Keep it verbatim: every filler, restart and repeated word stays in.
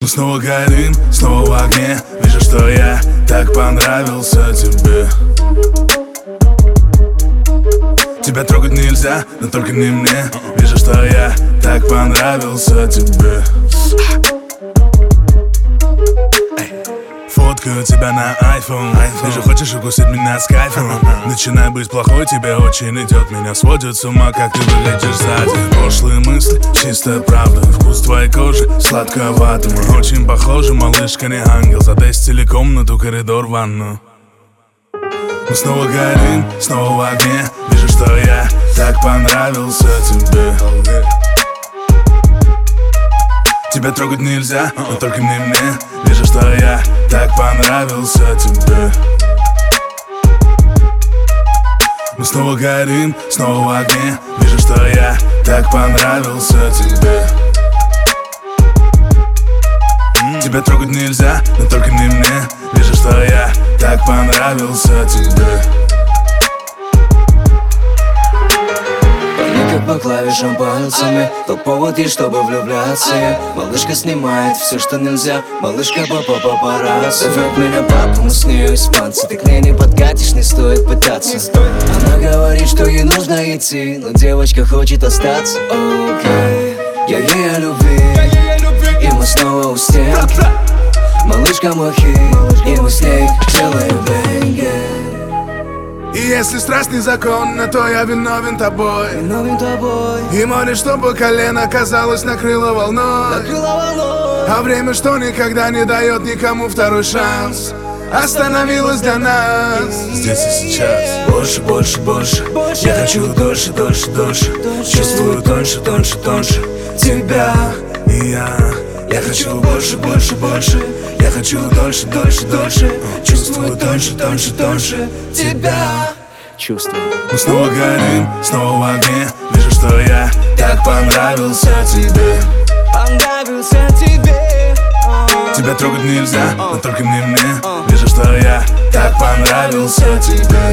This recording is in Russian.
Мы снова горим, снова в огне. Вижу, что я так понравился тебе. Тебя трогать нельзя, но только не мне. Вижу, что я так понравился тебе. Фоткаю тебя на iPhone. Вижу, хочешь укусить меня с кайфом. Начинай быть плохой, тебе очень идет. Меня сводит с ума, как ты выглядишь сзади. Пошлые мысли, чистая правда. Вкус твоей кожи сладковатый. Мы очень похожи, малышка не ангел. Затестили комнату, коридор, ванну. Мы снова горим, снова в огне. Вижу, что я так понравился тебе. Тебя трогать нельзя, но только не мне. Вижу, что я так понравился тебе. Мы снова горим, снова в огне. Вижу, что я так понравился тебе. Тебя трогать нельзя, но только не мне. Вижу, что я так понравился тебе. Как по клавишам пальцами. Тот повод есть, чтобы влюбляться. yeah. Малышка снимает все, что нельзя. Малышка папа папарацци. Зовет меня папа, мы с нею испанцы. Ты к ней не подкатишь, не стоит пытаться. Она говорит, что ей нужно идти, но девочка хочет остаться. Окей, я ей о любви, и мы снова у стенки. Малышка мой хит, и мы с ней делаем бенги. И если страсть незаконна, то я виновен тобой. Виновен тобой. И море, чтобы колено, казалось, накрыло волной. Накрыло волной. А время, что никогда не дает никому второй шанс, остановилось для нас здесь и сейчас. Больше, больше, больше, больше. Я хочу дольше, дольше, дольше, дольше. Чувствую тоньше, тоньше, тоньше тебя и я. Я хочу больше, больше, больше. Я хочу дольше, дольше, дольше. Чувствую тоньше, тоньше, тоньше тебя. Чувствую. Мы снова горим, снова в огне. Вижу, что я так понравился тебе. Понравился тебе. Тебя трогать нельзя, но только не мне. Вижу, что я так понравился тебе.